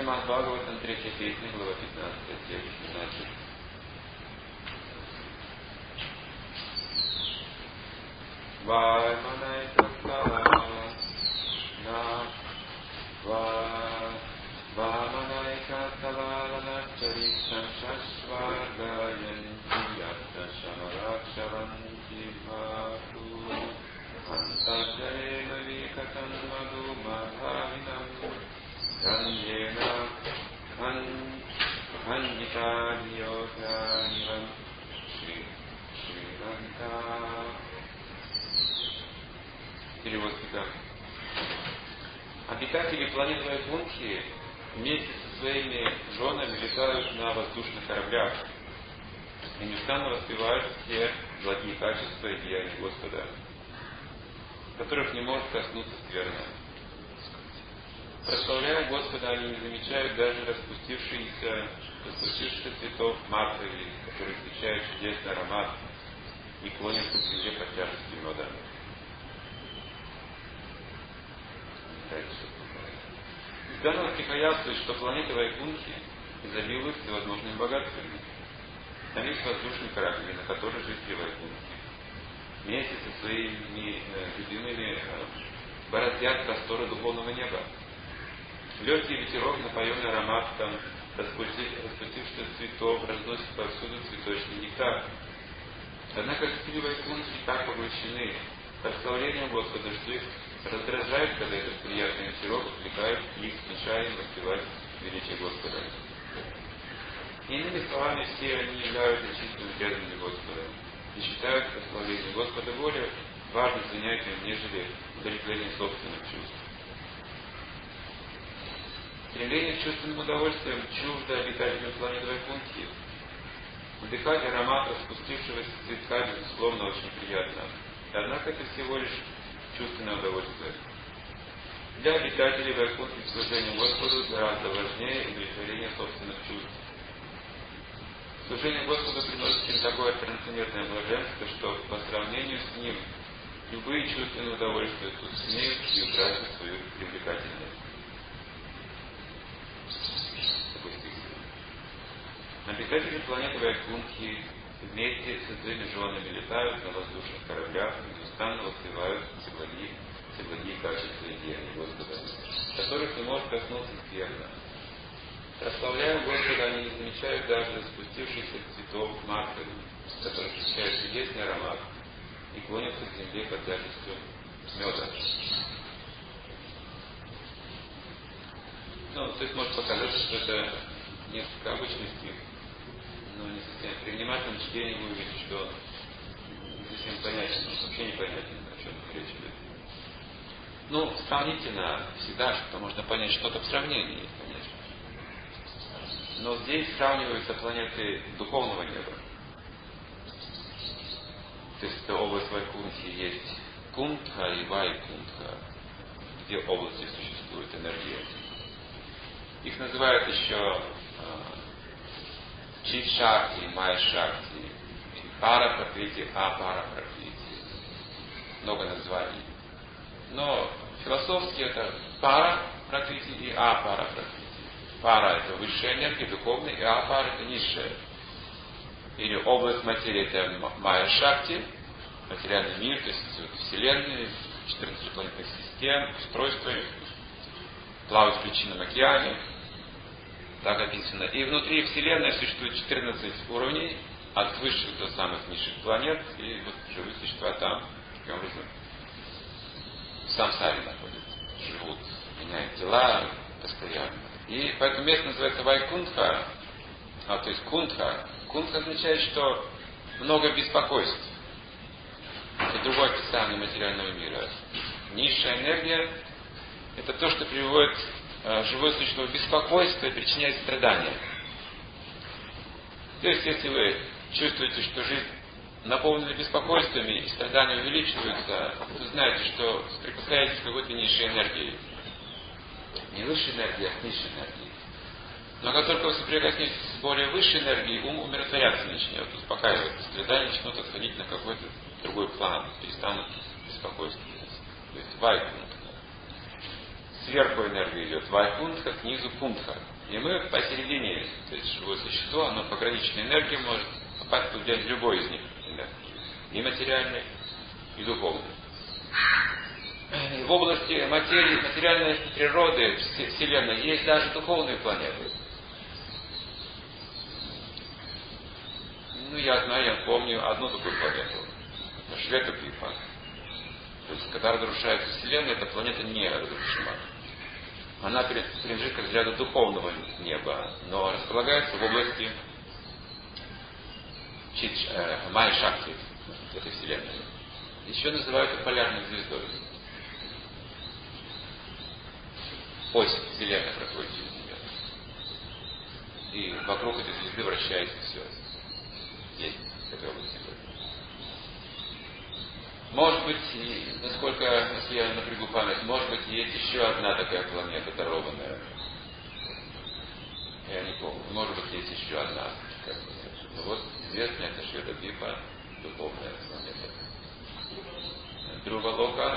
Шримад Бхагаватам, 3-я песня, глава 15, текст 17. Вайманай Таттала на Вайманай Таттала на Чаритам Шашваргаянти Ятта Шамаракшаванти Бхату Антаджаена Викатан Маду Мадхавинам Ганьена Ханьита Дьотяниван Шриранта. Перевод стиха. Обитатели планеты Вайкунтхи вместе со своими женами летают на воздушных кораблях и неустанно воспевают все благие качества и деяния Господа, которых не может коснуться скверно. Прославляя Господа, они не замечают даже распустившихся цветов матовых, которые встречают чудесный аромат и клонятся к земле под тяжестью меда. Из данного стиха ясно, что планета Вайкунтхи изобилует всевозможными богатствами. Там есть воздушные корабли, на которых жители Вайкунтхи вместе со своими любимыми бороздят просторы духовного неба. Легкий ветерок, напоенный ароматом распустившихся цветов, разносит повсюду цветочный нектар. Однако жители Вайкунтхи так поглощены прославлением Господа, что их раздражает, когда этот приятный ветерок отвлекает их, мешая им воспевать величие Господа. Иными словами, все они являются чистыми преданными Господа и считают прославление Господа более важным занятием, нежели удовлетворение собственных чувств. Стремление к чувственным удовольствиям чуждо обитателям планеты Вайкунтхи. Вдыхать аромат распустившегося цветка, безусловно, очень приятно. Однако это всего лишь чувственное удовольствие. Для обитателей Вайкунтхи служение Господу гораздо важнее удовлетворения собственных чувств. Служение Господу приносит им такое трансцендентное блаженство, что по сравнению с ним любые чувственные удовольствия тускнеют и утратят свою привлекательность. Обитатели планеты Вайкунтхи вместе со своими женами летают на воздушных кораблях и неустанно воспевают все благие качества и деяния Господа, которых не может коснуться скверно. Прославляя Господа, они не замечают даже распустившихся цветов матовых, которые встречают чудесный аромат и клонятся к земле под тяжестью меда. То есть может показаться, что это несколько обычный стих, но не совсем. При внимательном чтении вы увидите, что он не совсем понятен, вообще непонятен, о чем речь идет. Сравнительно всегда, что можно понять что-то в сравнении, конечно. Но здесь сравниваются планеты духовного неба. То есть в области Вайкунтхи есть Кунтха и Вайкунтха, где области существует энергия. Их называют еще Чит-шакти, Майя-шакти, Пара-пракрити, Апара-пракрити. Много названий. Но философски это Пара-пракрити и Апара-пракрити. Пара – это высшая энергия, духовная, и Апара – это низшая. Или область материи – это Майя-шакти, материальный мир, то есть Вселенная, 14 планетных систем, устройства, плавать в причинном океане. Так описано. И внутри Вселенной существует 14 уровней, от высших до самых низших планет, и живые существа там, таким образом, в самсаре находятся, живут, меняют тела постоянно. И поэтому место называется Вайкунтха, то есть Кунтха. Кунтха означает, что много беспокойств. Это другое описание материального мира. Низшая энергия – это то, что приводит живое существо в беспокойство и причиняет страдания. То есть, если вы чувствуете, что жизнь наполнена беспокойствами и страдания увеличиваются, то знаете, что соприкасаетесь с какой-то низшей энергией. Не высшей энергией, а с низшей энергией. Но как только вы соприкоснетесь с более высшей энергией, ум умиротворяться начнет, успокаиваться, страдания начнут отходить на какой-то другой план, перестанут беспокойствовать. То есть Вайкунтха. сверху энергия идет вайкунтха, снизу кунтха. И мы посередине, то есть живое существо, оно пограничной энергией может попасть в любой из них энергии. И материальной, и духовной. В области материи, материальной природы Вселенной есть даже духовные планеты. Ну, я знаю, я помню одну такую планету. Это Шветупипа. То есть, когда разрушается Вселенная, эта планета неразрушима. Она принадлежит к разряду духовного неба, но располагается в области Майя-Шакти этой Вселенной. Еще называют ее полярной звездой. Ось Вселенной проходит через нее. И вокруг этой звезды вращается все. Есть такая область. Может быть, насколько, если я напрягу память, может быть, есть еще одна такая планета дарованная. Я не помню. Может быть, есть еще одна такая планета. Но вот известная это Шветупипа, духовная планета. Друвалока,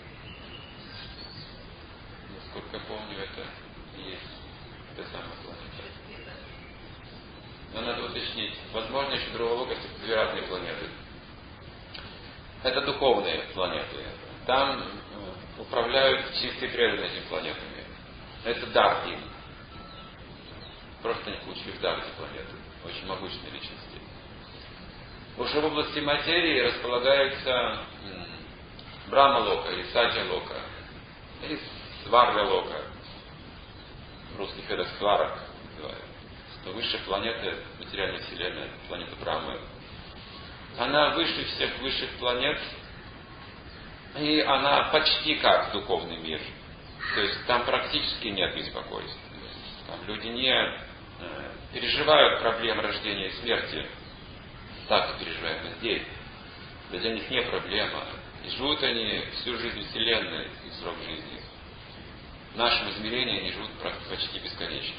насколько помню, это и есть та самая планета. Но надо уточнить. Возможно, еще Друвалока это две разные планеты. Это духовные планеты. Там управляют чистые преданные этими планетами. Это дар им. Просто они получили в дар эти планеты. Очень могучные личности. Уже в области материи располагаются Брахма-лока или Саджа-лока, или Сварга-лока. В русских это Сварак называют. Что высшая планета материальной вселенной, планета Брахмы. Она выше всех высших планет, и она почти как духовный мир. То есть там практически нет беспокойств. Там люди не переживают проблем рождения и смерти, так как переживаем мы здесь. Для них не проблема. И живут они всю жизнь Вселенной и срок жизни. В нашем измерении они живут почти бесконечно.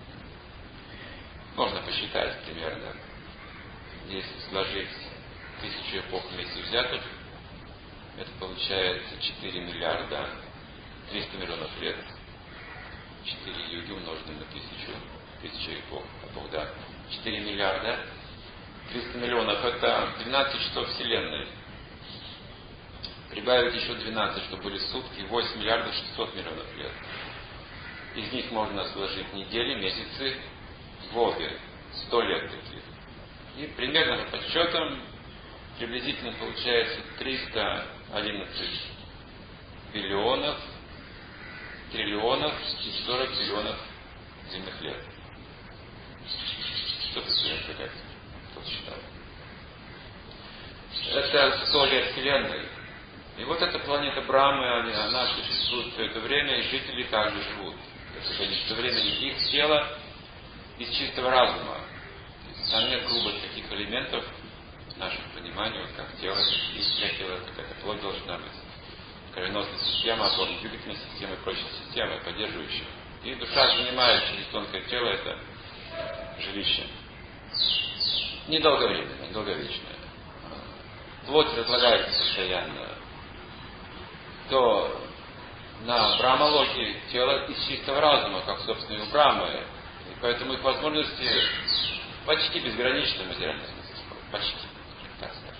Можно посчитать примерно. Если сложить 1000 эпох вместе взятых, это получается 4 миллиарда 300 миллионов лет. 4 юги умноженные на 1000 эпох, да. 4 миллиарда 300 миллионов, это 12 часов Вселенной. Прибавить еще 12, чтобы были сутки, 8 миллиардов 600 миллионов лет. Из них можно сложить недели, месяцы, годы, 100 лет таких. И примерно по подсчетам приблизительно получается 311 биллионов, триллионов и 40 биллионов земных лет. Что это какая-то? Кто считал? Это 100 лет Вселенной. И вот эта планета Брахмы, она существует все это время, и жители также живут. Это количество времени их тела из чистого разума. Там нет грубых таких элементов нашего понимания, вот как тело, физическое тело, какая-то плоть должна быть, кровеносная система, опорно-двигательная система и прочие системы, поддерживающие. И душа занимает через тонкое тело это жилище. Недолговременное, недолговечное. Плоть разлагается постоянно. То на Брахма-локе тело из чистого разума, как, собственно, и у Брахмы. И поэтому их возможности почти безграничны в материальном смысле. Почти, так скажем.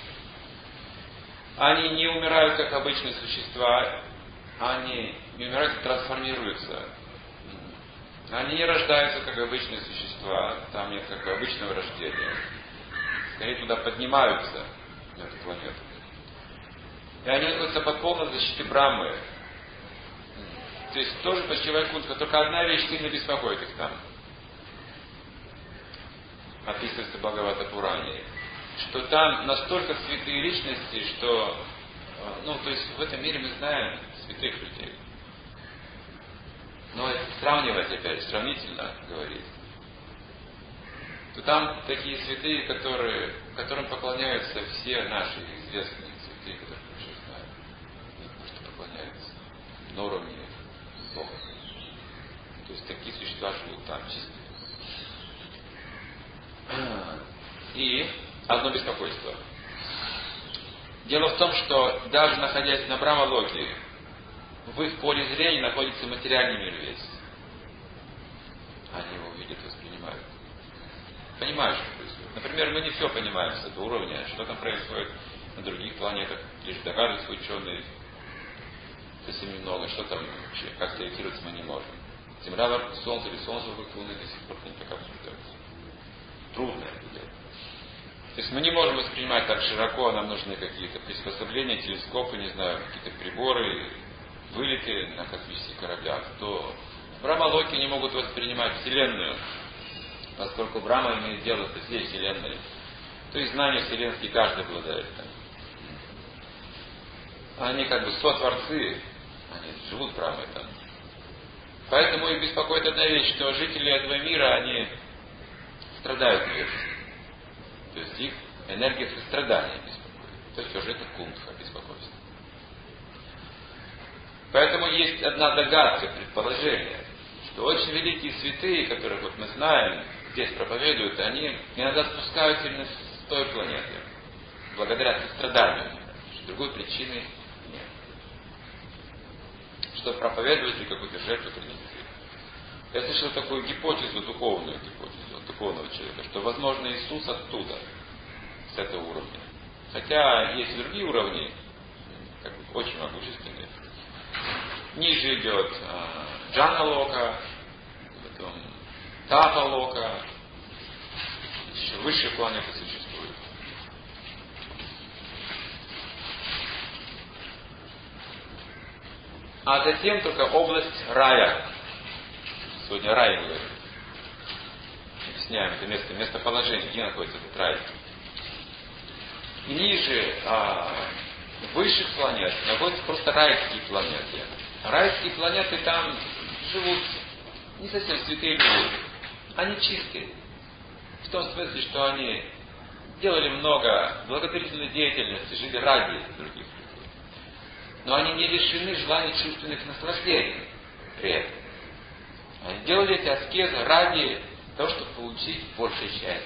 Они не умирают, как обычные существа. Они не умирают, а трансформируются. Они не рождаются, как обычные существа. Там нет как бы обычного рождения. Скорее туда поднимаются, на эту планету. И они находятся под полной защитой Брахмы. То есть тоже почти Вайкунтха, только одна вещь сильно беспокоит их там. Описывается в Бхагавата-пуране. Что там настолько святые личности, что, то есть в этом мире мы знаем святых людей. Но это сравнивать опять, сравнительно говорить. То там такие святые, которым поклоняются все наши известные святые, которых мы уже знаем. Просто поклоняются на уровне Бога. То есть такие существа живут там чистые. И одно беспокойство. Дело в том, что даже находясь на Брахма-локе, в их поле зрения находится материальный мир весь. Они его видят, воспринимают. Понимают, что происходит. Например, мы не все понимаем с этого уровня, что там происходит на других планетах, лишь догадываются ученые совсем немного, что там вообще, как сориентироваться мы не можем. Земля вокруг Солнца или Солнце вокруг Луны до сих пор не так обсуждается. Трудно это делать. То есть мы не можем воспринимать так широко, нам нужны какие-то приспособления, телескопы, не знаю, какие-то приборы, вылеты на космических кораблях. То Брахма-локи не могут воспринимать Вселенную, поскольку Брахма имеет дело со всей Вселенной. То есть знания вселенские каждый обладает. Они как бы сотворцы, они живут Брахмой там. Поэтому их беспокоит одна вещь, что жители этого мира, они страдают вечно. То есть их энергия сострадания беспокоит. То есть уже это кунтха, беспокойство. Поэтому есть одна догадка, предположение, что очень великие святые, которых вот мы знаем, здесь проповедуют, они иногда спускаются именно с той планеты, благодаря состраданию. Другой причины нет. Чтобы проповедовать и какую-то жертву принести. Я слышал такую гипотезу, духовную гипотезу, духовного человека, что возможно Иисус оттуда, с этого уровня. Хотя есть и другие уровни, как бы, очень могущественные. Ниже идет Джана-лока, потом Тапа-лока, еще высшие планеты существуют. А затем только область рая. Сегодня рай говорим. Объясняем это местоположение, где находится этот рай. И ниже высших планет находятся просто райские планеты. Райские планеты там живут не совсем святые люди. Они чистые. В том смысле, что они делали много благотворительной деятельности, жили ради других людей. Но они не лишены желания чувственных наслаждений при этом. Они делали эти аскезы ради того, чтобы получить большее счастье.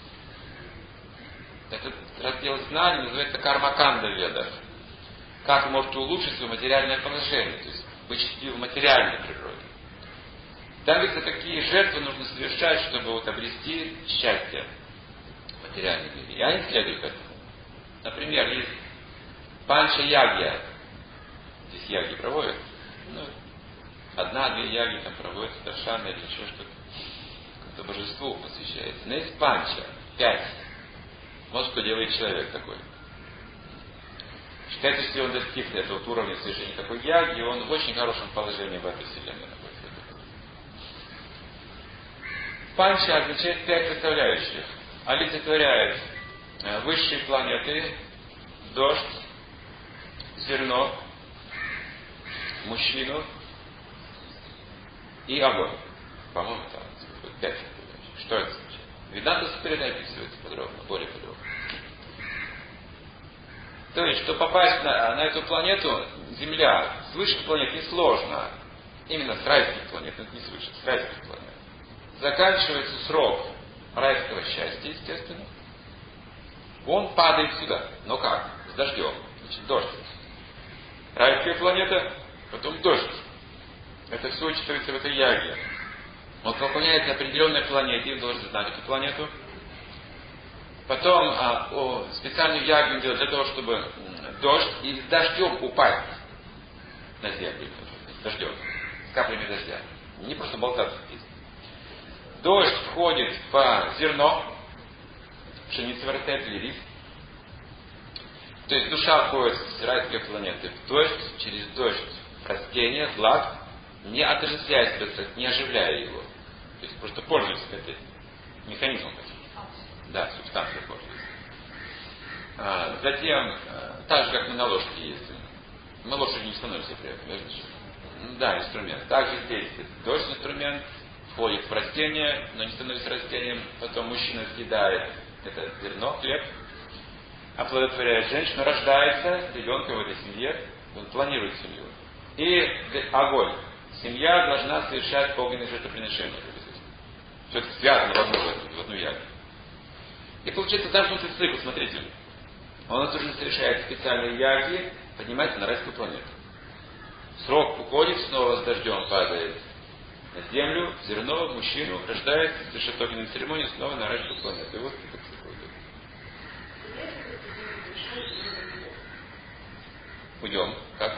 Этот раздел знаний называется кармаканда в ведах. Как вы можете улучшить свое материальное положение, то есть быть счастливым в материальной природе. Там говорится, какие жертвы нужно совершать, чтобы вот обрести счастье в материальном мире. И они следуют этому. Например, есть панча-ягья. Здесь ягьи проводят. Одна-две ягьи там проводятся, даршана или еще что-то. Как-то божеству посвящается. Но есть панча. 5. Вот что делает человек такой. Считается, что если он достиг этого уровня совершения такой яги, он в очень хорошем положении в этой вселенной находится. Панча означает 5 составляющих. Олицетворяет высшие планеты, дождь, зерно, мужчину и огонь. По-моему, там 5 составляющих. Что это означает? Веданта Суприда описывается подробно, более подробно. То есть, чтобы попасть на эту планету, Земля, с высших планет несложно. Именно с райских планет, это не с высших, с райских планет. Заканчивается срок райского счастья, естественно. Он падает сюда. Но как? С дождем. Значит, дождь. Райская планета, потом дождь. Это все учитывается в этой яге. Он поклоняется определенной планете, он должен знать эту планету. Потом специальную ягу делать для того, чтобы дождь и с дождем упасть на землю. С дождем. С каплями дождя. Не просто болтаться здесь. Дождь входит в зерно, пшеница вырастает или рис. То есть душа входит с райской планеты в дождь, через дождь в растение, злак, не отождествляя себя, не оживляя его. То есть просто пользуется этим механизмом. Да, субстанция пользуется. Затем, так же, как мы на лошади ездим. Мы лошади не становимся при этом, верно? Да, инструмент. Также здесь дождь инструмент, входит в растение, но не становится растением. Потом мужчина съедает это зерно, хлеб, оплодотворяет женщину, рождается ребенка в этой семье, он планирует семью. И огонь. Семья должна совершать огненное жертвоприношение. Все это связано в одну ягу. И получается замкнутый цикл, смотрите. Он уже совершает специальные яги, поднимается на райскую планету. Срок уходит, снова с дождем падает на землю, зерно, мужчину рождает, совершает огненную церемонию, снова наращивает планету. И вот как уйдем. Как?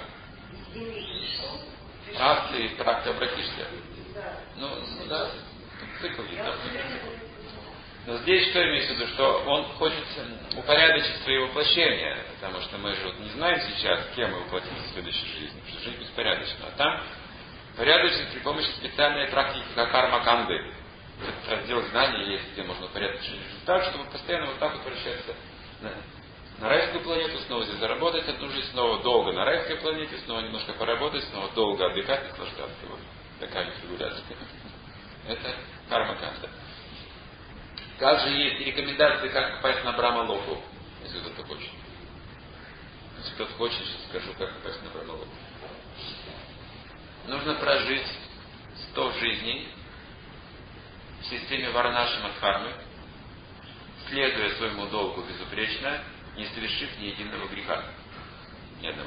Раз ты так обратишься. Ну да, цикл есть. Да. Но здесь что имеется в виду, что он хочет упорядочить свои воплощения, потому что мы же вот не знаем сейчас, кем мы воплотимся в следующей жизни, потому что жизнь беспорядочна. А там порядочность при помощи специальной практики, как карма-канды. Этот раздел знаний есть, где можно упорядочить результат, чтобы постоянно вот так вот вращаться на райскую планету, снова здесь заработать одну жизнь, снова долго на райской планете, снова немножко поработать, снова долго отдыхать, наслаждаться. Вот такая конфигурация. Это карма-канда. Также есть рекомендации, как попасть на Брахма-локу, если кто-то хочет. Если кто-то хочет, сейчас скажу, как попасть на Брахма-локу. Нужно прожить 100 жизней в системе Варнашрама-дхармы, следуя своему долгу безупречно, не совершив ни единого греха. Ни одного.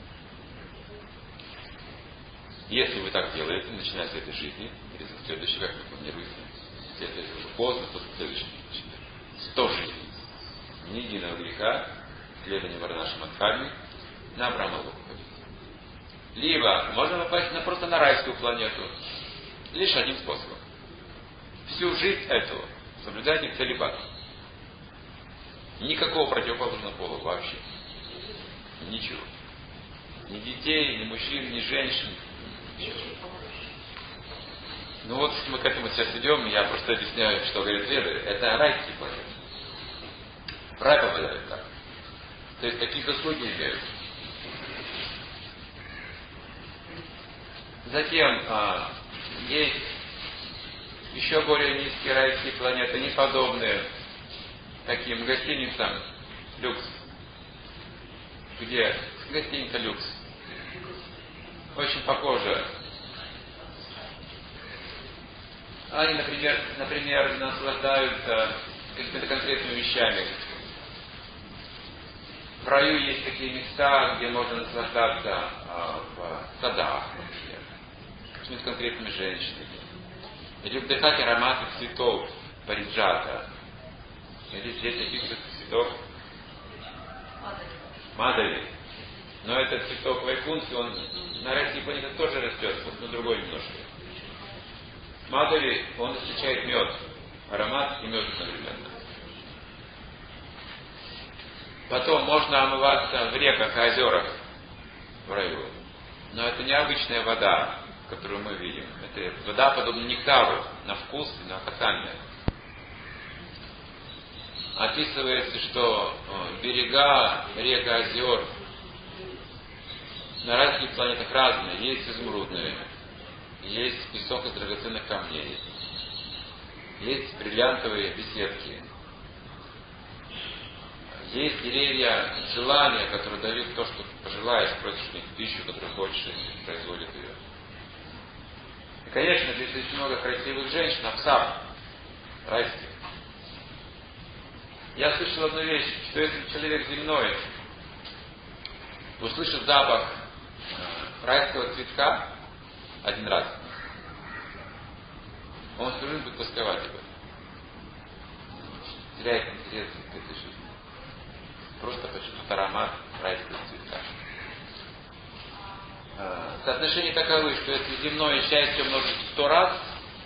Если вы так делаете, начиная с этой жизни, или со следующей, как вы планируете, если это уже поздно, то следующий. 100 жизней. Ни единого греха, следование Варнашрама-дхармы, на Брахма-локу ходить. Либо можно попасть просто на райскую планету. Лишь одним способом. Всю жизнь эту соблюдайте целибат. Никакого противоположного пола вообще. Ничего. Ни детей, ни мужчин, ни женщин. Ничего. Ну вот мы к этому сейчас идем, я просто объясняю, что говорит Веды. Это райские планеты. В рай попадают так. То есть такие заслуги имеют. Затем есть еще более низкие райские планеты, неподобные таким гостиницам люкс. Где гостиница люкс. Очень похоже. Они, например, наслаждаются какими-то конкретными вещами. В раю есть такие места, где можно наслаждаться в садах, например, какими-то конкретными женщинами. Или вдыхать ароматы цветов париджата. Или здесь описывается цветок Мадави. Но этот цветок Вайкунхи, он на райских планетах тоже растет, но другой немножко. Мадави, он встречает мед, аромат и мед одновременно. Потом можно омываться в реках и озерах в раю. Но это не обычная вода, которую мы видим. Это вода подобна нектару, на вкус и на касание. Описывается, что берега рек и озер на разных планетах разные. Есть изумрудные, есть песок из драгоценных камней, есть бриллиантовые беседки, есть деревья желания, которые дают то, что пожелаешь, просишь у них пищу, которую хочешь, и производят ее. И, конечно, здесь очень много красивых женщин, апсар, райских. Я слышал одну вещь, что если человек земной услышит запах райского цветка один раз, он всю жизнь будет тосковать об этом. Теряет интерес к этой жизни. Просто почувствует аромат райского цветка. Соотношения таковы, что если земное счастье умножить в 100 раз,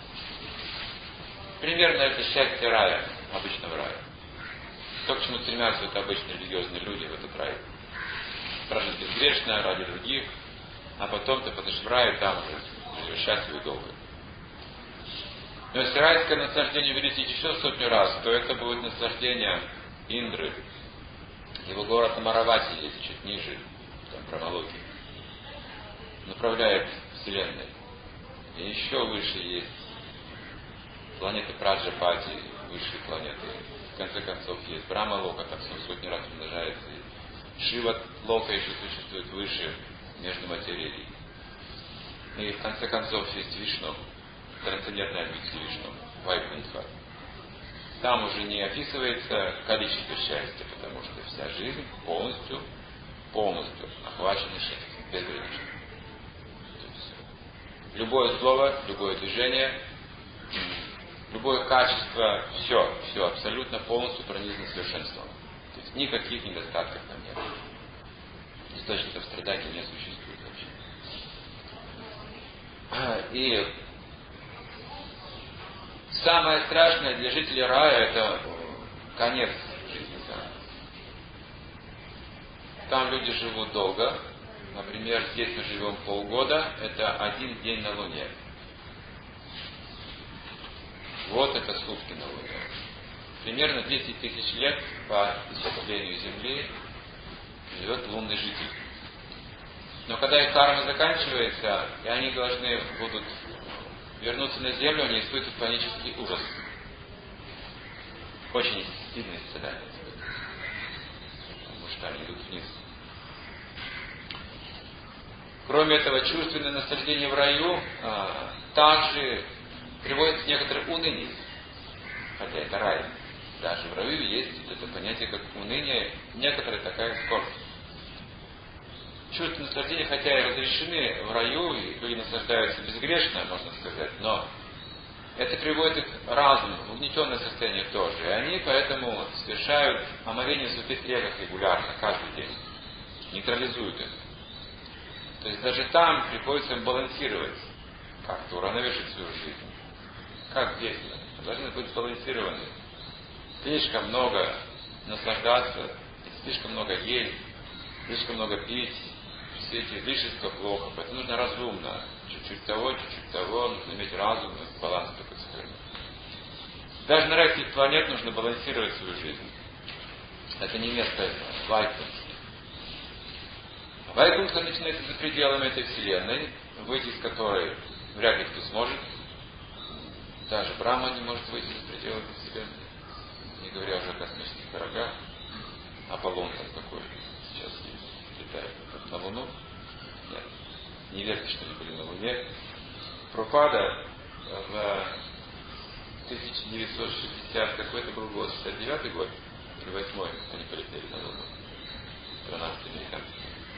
примерно это счастье рая, обычного рая. То, к чему стремятся вот обычные религиозные люди в этот рай. Прожить безгрешно ради других, а потом ты потом в рай, там уже живешь счастливо и долго. Но если райское наслаждение увеличить еще 100 раз, то это будет наслаждение Индры. Его город Амаравати есть чуть ниже, там Брахмалоки. Направляет Вселенной. И еще выше есть планеты Праджапати, высшие планеты. В конце концов есть Брахма-лока, так что сотни раз умножается. И Шива-лока еще существует выше, между материей. И в конце концов есть Вишну, трансцендентная обитель Вишну, Вайкунтха. Там уже не описывается количество счастья, потому что вся жизнь полностью охвачена счастьем, безгранично. Любое слово, любое движение, любое качество, все абсолютно полностью пронизано совершенством. То есть никаких недостатков там нет. Источников страданий не существует вообще. И самое страшное для жителей рая — это конец жизни. Там люди живут долго. Например, здесь мы живем полгода, это 1 день на Луне. Вот это сутки на Луне. Примерно 10 тысяч лет по исчислению Земли живет лунный житель. Но когда их карма заканчивается, и они должны будут вернуться на Землю, они испытывают панический ужас. Очень сильные страдания испытывают. Потому что они идут вниз. Кроме этого, чувственное наслаждение в раю также приводит к некоторым уныниям. Хотя это рай. Даже в раю есть это понятие как уныние, некоторая такая скорбь. Чувства наслаждения, хотя и разрешены в раю, и люди наслаждаются безгрешно, можно сказать, но это приводит их разум в угнетенное состояние тоже. И они поэтому совершают омовение в святых реках регулярно, каждый день. Нейтрализуют это. То есть даже там приходится им балансировать, как-то уравновешивать свою жизнь. Как здесь? Должны быть сбалансированы. Слишком много наслаждаться, слишком много есть, слишком много пить. Все эти излишества плохо. Поэтому нужно разумно. Чуть-чуть того, нужно иметь разум, баланс такой сохранить. Даже на райских планет нужно балансировать свою жизнь. Это не место Вайкунтхи. Вайкунтха начинается за пределами этой вселенной, выйти из которой вряд ли кто сможет. Даже Брахма не может выйти за пределы этой вселенной. Не говоря уже о космических дорогах. Аполлон там такой сейчас летает на Луну. Нет. Не верьте, что они были на Луне. Прабхупада в 1960 какой-то был год, 69-й год, или 8-й, они полетели на Луну. 13 американцев.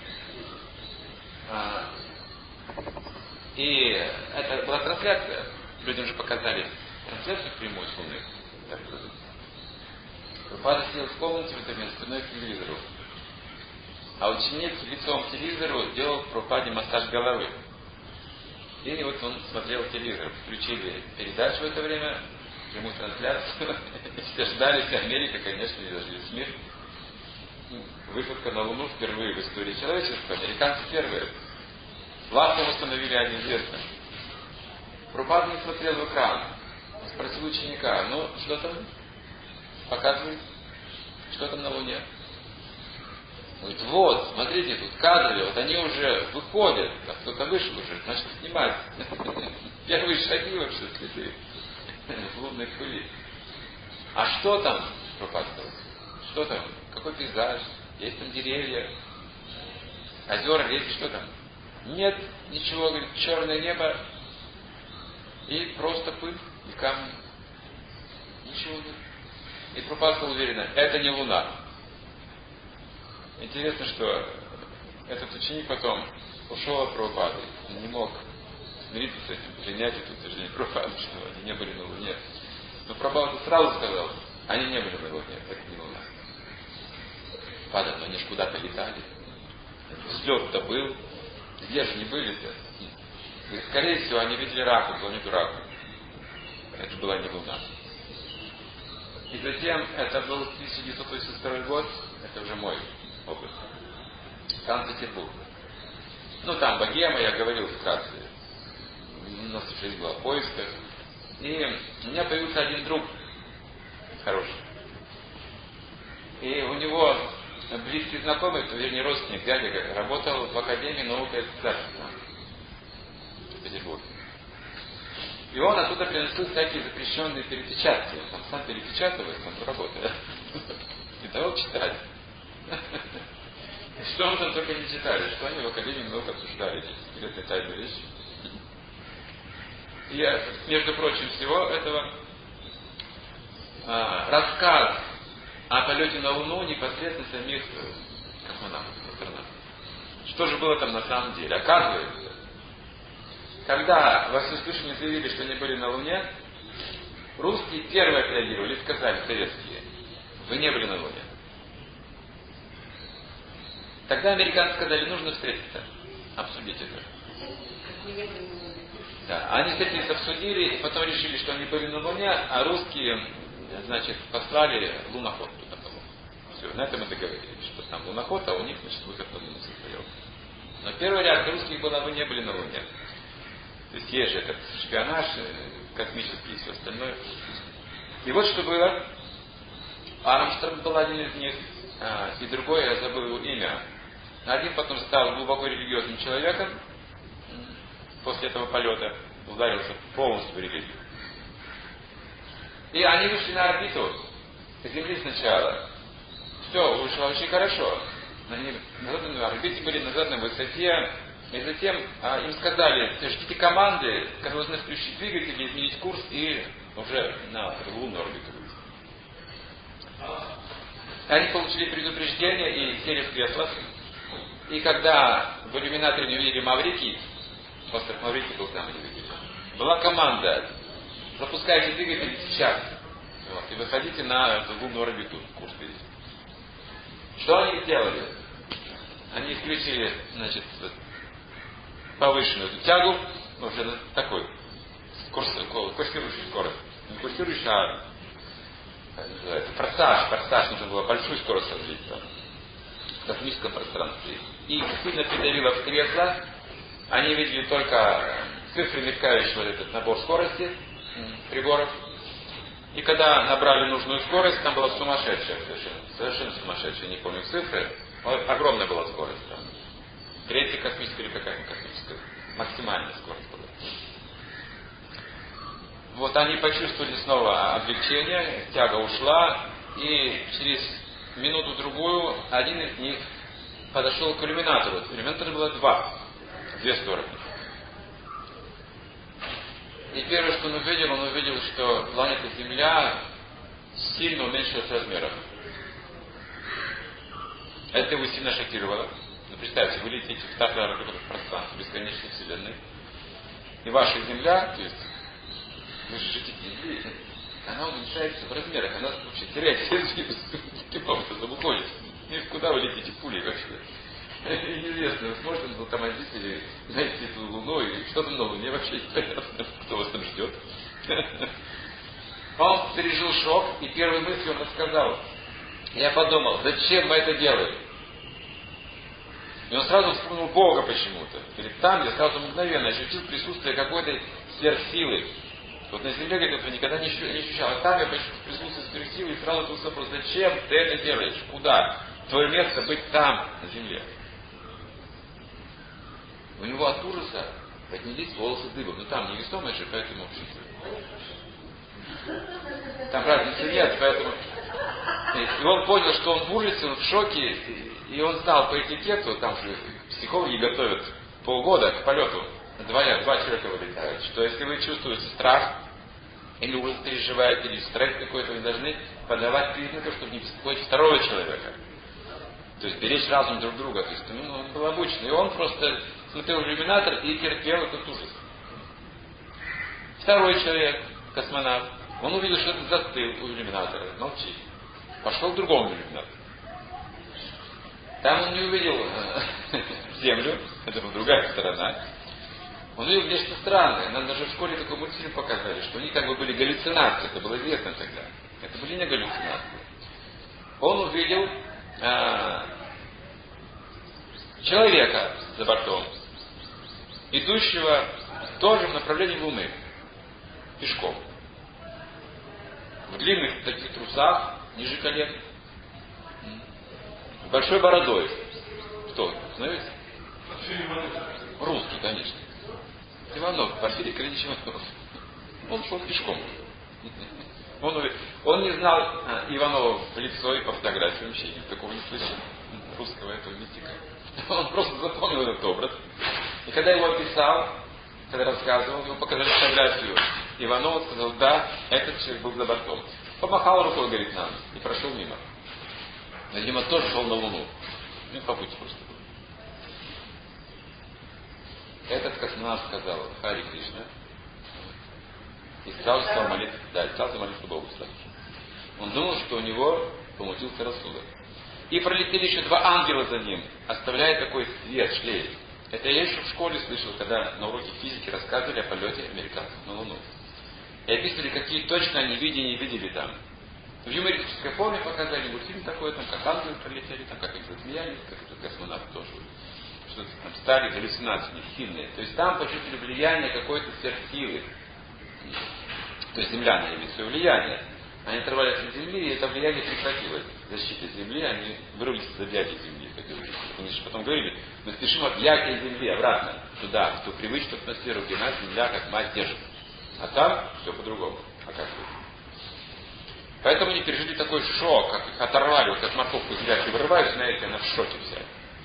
И это была трансляция. Людям же показали трансляцию прямую с Луны. Прабхупада сидел в комнате в это время спиной к телевизору. А ученик лицом к телевизору делал Прабхупаде массаж головы. И вот он смотрел телевизор. Включили передачу в это время, прямую трансляцию. Все ждали, вся Америка, конечно, и даже весь мир. Высадка на Луну впервые в истории человечества. Американцы первые. Лапу установили, а неизвестно. Прабхупада не смотрел в экран. Спросил ученика, ну что там показывает? Что там на Луне? Говорит, вот, смотрите, тут кадры, вот они уже выходят, а кто-то вышел уже, значит снимать. Первые шаги вообще следы в лунной пыли. А что там, Прабхупада? Что там? Какой пейзаж? Есть там деревья, озера, реки, что там? Нет, ничего, говорит, черное небо и просто пыль и камни. Ничего нет. И Прабхупада был уверен, это не Луна. Интересно, что этот ученик потом ушел от Прабхупады. Он не мог смириться с этим, принять это утверждение Прабхупады, что они не были на Луне. Но Прабхупада сразу сказал, они не были на Луне, это не Луна. Прабхупада, но они же куда-то летали. Взлет-то был. Где же не были-то? И, скорее всего, они видели Раку, планету Раку. Это была не Луна. И затем, это был 1982 год, это уже мой опыт. Санкт-Петербург. Ну, там богема, я говорил вкратце. У нас жизнь была в поисках. И у меня появился один друг хороший. И у него близкий знакомый, вернее родственник, дядя, работал в Академии наук и государства в Петербурге. И он оттуда приносил всякие запрещенные перепечатки. Он там сам перепечатывает, там работает. И давал читать. Что он там только не читали, что они в Академии наук обсуждали эти секретные тайные вещи. И, между прочим, всего этого рассказ о полете на Луну непосредственно самих космонавтов, астронавтов. Что же было там на самом деле? Оказывается, когда военнослужащие заявили, что они были на Луне, русские первые отреагировали и сказали, советские, вы не были на Луне. Тогда американцы сказали, нужно встретиться, обсудить это. Да, они встретились, обсудили, и потом решили, что они были на Луне, а русские, значит, послали луноход туда. Все, на этом мы договорились, что там луноход, а у них, значит, выход на Луну состоял. Но первая реакция русских была, вы не были на Луне. То есть есть же этот шпионаж, космический и все остальное. И вот что было. Армстронг был один из них, и другой, я забыл его имя. Один потом стал глубоко религиозным человеком, после этого полета ударился полностью в религию. И они вышли на орбиту Земли сначала. Все, вышло очень хорошо. Они на заданной орбите были, на заданной высоте. И затем им сказали, ждите команды, когда должны включить двигатели, изменить курс и уже на лунную орбиту выйти. Они получили предупреждение и сели в кресло. И когда в иллюминаторе не увидели Маврикий, остров Маврикий был там, они видели, была команда, запускайте двигатель сейчас. Вот, и выходите на эту лунную орбиту, курс видите. Что они сделали? Они включили, значит, повышенную тягу, уже на такой курсирующую скорость. Не курсирующую, а форсаж. Нужно было большую скорость развить там, в космическом пространстве. И их сильно придавило в кресло. Они видели только цифры, мелькающие вот этот набор скорости приборов. И когда набрали нужную скорость, там была сумасшедшая совершенно сумасшедшая, не помню цифры, огромная была скорость там. Третья космическая или какая-то космическая. Максимальная скорость была. Вот они почувствовали снова облегчение, тяга ушла, и через минуту-другую один из них подошел к иллюминатору. Иллюминатора было две стороны. И первое, что он увидел, что планета Земля сильно уменьшилась в размерах. Это его сильно шокировало. Ну, представьте, вы летите в такое пространство бесконечной Вселенной, и ваша Земля, то есть вы же жители Земли, она уменьшается в размерах, она вообще теряет все это уходит. И куда вы летите пулей вообще? Неизвестно, сможете вы тормозить или найти эту Луну, и что там на Луне вообще непонятно, кто вас там ждет. Он пережил шок, и первой мыслью он рассказал. Я подумал, зачем мы это делаем? И он сразу вспомнил Бога почему-то. Говорит, там я сразу мгновенно ощутил присутствие какой-то сверхсилы. Вот на Земле, говорит, этого никогда не ощущал. А там я почувствовал присутствие сверхсилы и сразу задался вопрос, зачем ты это делаешь? Куда? Твое место быть там, на Земле. У него от ужаса поднялись волосы дыбом. Ну там невесомое же, поэтому там разницы нет, поэтому... И он понял, что он в ужасе, он в шоке, и он знал по этикету, там же психологи готовят полгода к полету, два человека вылетают, что если вы чувствуете страх, или ужас переживаете, или стресс какой-то, вы должны подавать признаки, чтобы не беспокоить второго человека. То есть беречь разум друг друга. То есть, он был обычный. И он просто смотрел в иллюминатор и терпел этот ужас. Второй человек, космонавт, он увидел, что это застыл у иллюминатора, молчит. Пошел к другому иллюминатору. Там он не увидел Землю, это была другая сторона. Он увидел нечто странное. Нам даже в школе такой мультфильм показали, что они как бы были галлюцинации. Это было известно тогда. Это были не галлюцинации. Он увидел человека за бортом, идущего тоже в направлении Луны, пешком. В длинных таких трусах, ниже колен, с большой бородой. Кто? Знаете? Русский, конечно. Иванов, Порфирий Калинич Иванов. Он шел пешком. Он не знал Иванова в лицо и по фотографии, вообще такого не слышал. Русского этого мистика. Он просто запомнил этот образ. И когда его описал, когда рассказывал, ему показали фотографию Иванова, сказал, да, этот человек был за бортом. Помахал рукой, говорит, нам, и прошел мимо. Видимо, тоже шел на Луну. Ну, по пути просто был. Этот космонавт сказал Хари Кришна и сразу стал молиться, стал молиться Богу сразу же. Он думал, что у него помутился рассудок. И пролетели еще два ангела за ним, оставляя такой свет, шлейф. Это я еще в школе слышал, когда на уроке физики рассказывали о полете американцев на Луну. И описывали, какие точно они видели и не видели там. В юмористической форме показали мультфильм такой, там, как ангелы пролетели, там, как их засмеялись, как этот космонавт тоже. Что-то там стали галлюцинации сильные. То есть там почувствовали влияние какой-то сверхсилы. То есть земляне имеют свое влияние. Они оторвались от Земли, и это влияние прекратилось. В защите Земли они вырвались из объятий Земли. Они же потом говорили, мы спешим от объятия Земли обратно, туда, в ту привычную атмосферу, где нас Земля как мать держит. А там все по-другому. А как будет? Поэтому они пережили такой шок, как их оторвали, вот как морковку с грядки вырывают, знаете, она в шоке вся.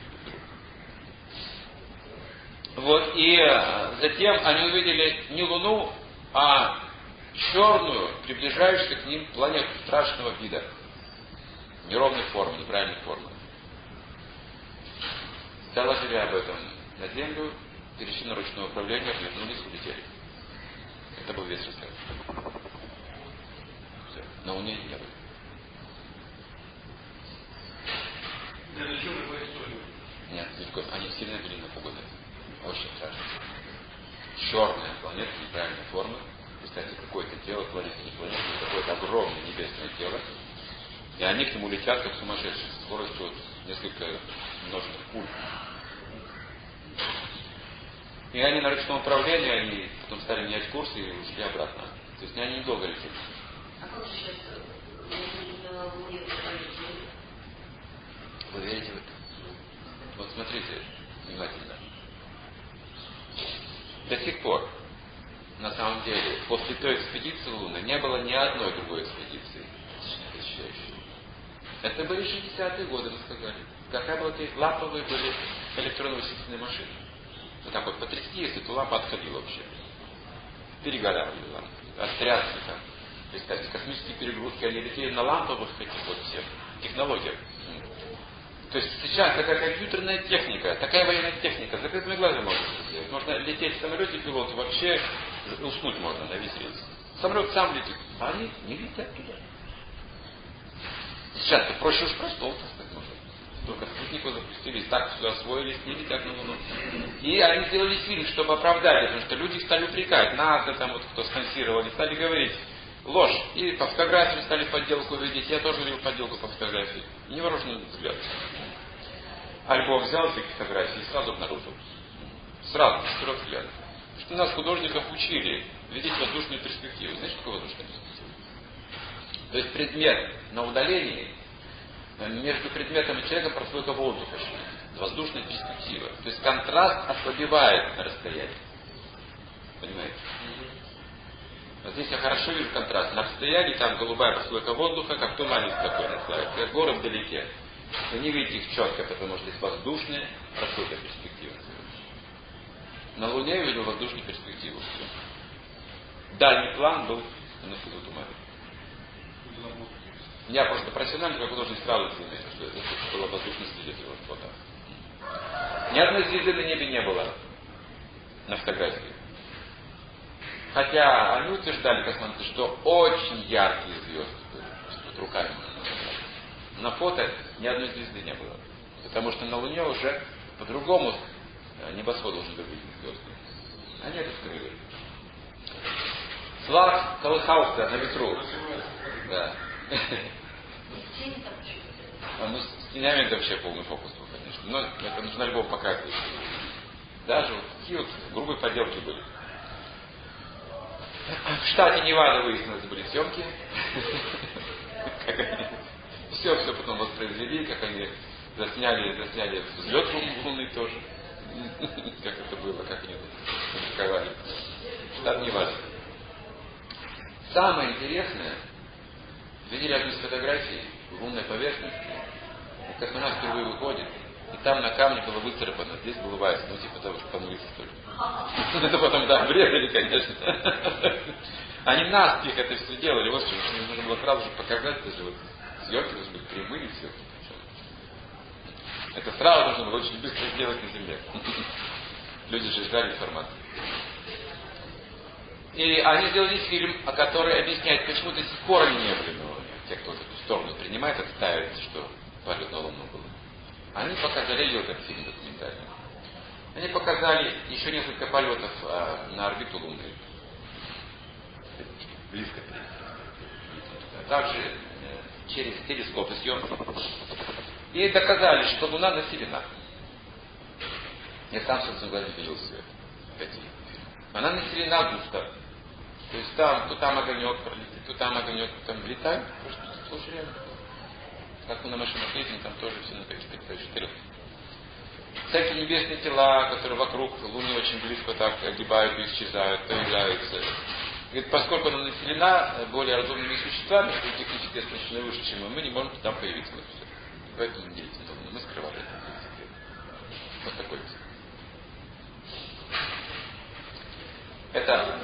Вот, и затем они увидели не Луну, а черную, приближающуюся к ним планету страшного вида. Неровной формы, неправильной формы. Доложили об этом на Землю, перешли на ручное управление, вернулись, улетели. Это был весь рассказ. Все. На Луне не было. Нет, никакой. Они сильно были напуганы. Очень страшно. Черная планета неправильной формы. Представьте, какое-то тело, планета не планета, но какое-то огромное небесное тело. И они к нему летят, как сумасшедшие, с скоростью несколько множественных пуль. И они на ручном управлении, они потом стали менять курс и ушли обратно. То есть они недолго летели. А как же сейчас на Луне полетели? Вы верите в это? Вот смотрите внимательно. До сих пор, на самом деле, после той экспедиции Луны не было ни одной другой экспедиции, посещающей. Это были 60-е годы, вы сказали. Какая была ламповые были электронно-вычислительные машины. Вот так вот потрясти, если эту лампу отходила вообще. Перегорали лампы, отрясли там. Представьте, космические перегрузки, они летели на ламповых таких вот всех технологиях. То есть сейчас такая компьютерная техника, такая военная техника, с закрытыми глазами можно сделать. Можно лететь в самолете, пилоту вообще уснуть можно на весь рейс. Самолет сам летит, а они не летят туда. Сейчас-то проще уж простого так можно. Только спутнику запустили, так все освоились, не летят на Луну. И они сделали фильм, чтобы оправдать, потому что люди стали упрекать, НАСА, там вот кто спонсировал, они стали говорить ложь. И по фотографиям стали подделку видеть. Я тоже видел подделку по фотографии. Невооруженный взгляд. Альбом взял такие фотографии и сразу обнаружил. Сразу, с первого взгляда. Что нас, художников, учили видеть воздушную перспективу. Знаете, что такое воздушная перспектива? То есть предмет на удалении, между предметом и человеком прослойка воздуха. Воздушная перспектива. То есть контраст ослабевает на расстоянии. Понимаете? Вот здесь я хорошо вижу контраст. На расстоянии там голубая прослойка воздуха, как туманец такой наслаивается, как город вдалеке. Вы не видите их четко, потому что здесь воздушная прослойка перспектива. На Луне я видел воздушную перспективу. Дальний план был на свету тумана. Я просто профессионально, как художник, сразу заметил, что это было воздушное свидетельство. Вот так. Ни одной звезды на небе не было на фотографии. Хотя они утверждали, космонавты, что очень яркие звезды были. Вот руками. На фото ни одной звезды не было. Потому что на Луне уже по-другому небосвод должен быть звезды. Они это скрыли. Флаг колыхался на ветру. Да. Ну, с тенями это вообще полный фокус был, конечно. Но это нужно альбом показывать. Даже вот такие вот грубые подделки были. В штате Невада выяснилось, были съемки. Все потом воспроизвели, как они засняли взлет Луны тоже. Как это было, как они публиковали. Штат Невада. Самое интересное, видели одну из фотографий лунной поверхности. Космонавт впервые выходит, и там на камне было выцарапано, здесь был вайс, ну типа того, что помылись только. Это потом, да, обрезали, конечно. Они наспех это все делали, вот что нужно было сразу же показать, даже вот съемки должны быть прямые, все. Это сразу нужно было очень быстро сделать на Земле. Люди же ждали информации. И они сделали фильм, который объясняет, почему до сих пор они не были на Луне. Те, кто вот эту сторону принимает, отстаивается, что полет на Луну был. Они показали этот фильм документальный. Они показали еще несколько полетов на орбиту Луны. Близко. Также через телескопы съемки. И доказали, что Луна населена. Я сам, собственно говоря, видел все это. Она населена густо. То есть там, то там огонек пролетит, то там огонек, то там летает. Слушай, реально. Как мы на машинах ездим, там тоже все на 5-4. Всякие небесные тела, которые вокруг Луны очень близко так огибают и исчезают, появляются. И поскольку она населена более разумными существами, что технически значительно выше, чем мы не можем там появиться. Поэтому не летим. Мы скрывали это. Вот такой тип. Это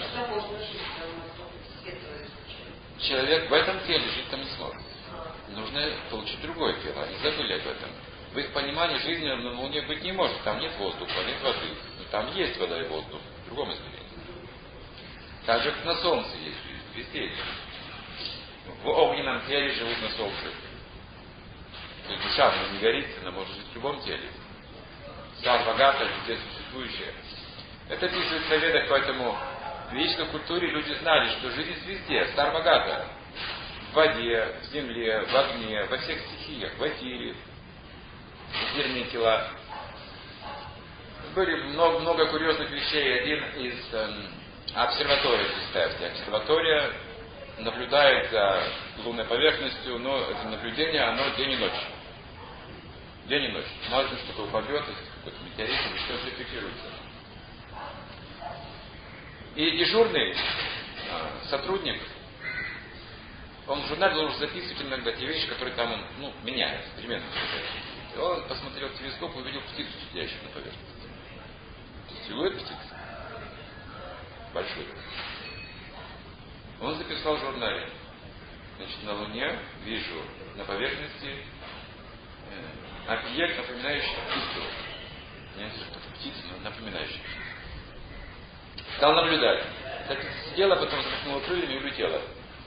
человек в этом теле жить там не сможет. Нужно получить другое тело. Они забыли об этом. В их понимании жизни на Луне быть не может. Там нет воздуха, нет воды. Но там есть вода и воздух. В другом измерении. Так же, как на Солнце есть жизнь. Везде есть. В огненном теле живут на Солнце. То есть душа не горит, она может жить в любом теле. Сарвагата везде существующая. Это пишется в Ведах, поэтому в вечной культуре люди знали, что жизнь везде, сарвагата. В воде, в земле, в огне, во всех стихиях, в эфире. Эфирные тела. Были много курьезных вещей. Один из обсерваторий, представьте. Обсерватория наблюдает за лунной поверхностью, но это наблюдение, оно день и ночь. День и ночь. Мало ли что упадет, если какой-то метеорит, или что все фиксируется. И дежурный сотрудник, он в журнале должен записывать иногда те вещи, которые там он меняет, перемены. И он посмотрел в телескоп и увидел птицу, сидящую на поверхности. Силуэт птицы. Большой. Он записал в журнале. Значит, на Луне вижу на поверхности объект, напоминающий птицу. Не знаю, что это птица, но напоминающий птицу. Стал наблюдать. Так сидела, потом взмахнула крыльями и улетела.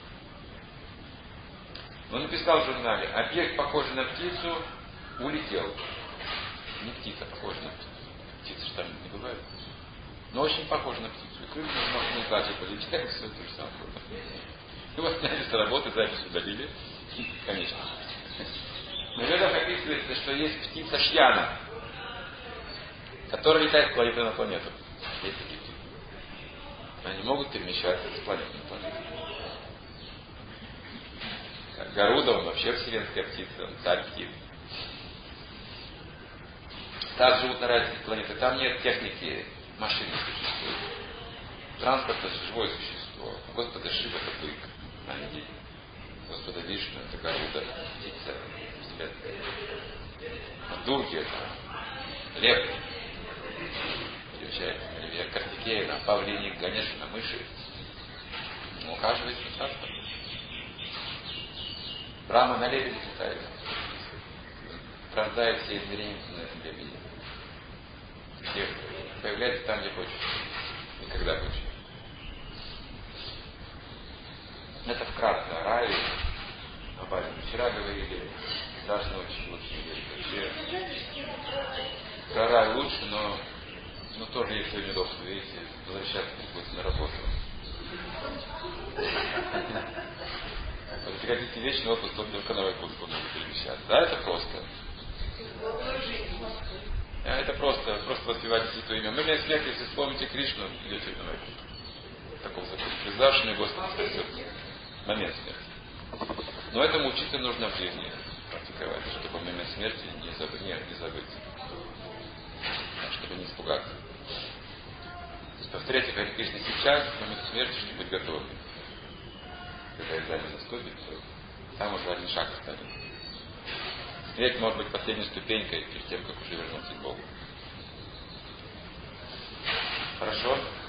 Он написал в журнале, объект, похожий на птицу, улетел. Не птица, похожа на птицу. Птица же там не бывает. Но очень похожа на птицу. И крылья взмахнул дальше, полетели, все то же самое. Его сняли с работы, запись удалили. Конечно. В Ведах описывается, что есть птица Шьяна, которая летает с планеты на планету. Есть такие птицы. Они могут перемещаться с планеты на планету. Гаруда, он вообще вселенская птица, он царь птиц. Так живут на разных планетах. Там нет техники, машины существует. Транспорт это живое существо. Господа Шива это бык, а не дети. Господа Вишну это Гаруда, птица вселенская. Дурги это лев. Или Картикея, павлиник, Ганешина, мыши. У каждого есть царство. Брахма на лебеде летает. Пронзает все измерения на этом лебеде. Где появляется там, где хочешь. И когда хочешь. Это вкратце о рае. Об этом вчера говорили. Страшно очень лучше говорить вообще. Про рай лучше, но тоже есть свои неудобства. Видите, возвращаться приходится на работу. Если хотите вечный отпуск, то только на Вайкунтху нужно перемещаться. Да, это просто. Это просто воспевать святое имя. Мы для смерти, если вспомните Кришну, идете на Вайкунтху. Такого закона. Призвавший Господь спасет. Момент смерти. Но этому учиться нужно в жизни практиковать, чтобы момент смерти не забыть. Чтобы не испугаться. То есть повторяйте Харе Кришна сейчас, в момент смерти, чтобы быть готовым. Когда экзамен наступит, то там уже один шаг останется. Смерть может быть последней ступенькой перед тем, как уже вернуться к Богу. Хорошо?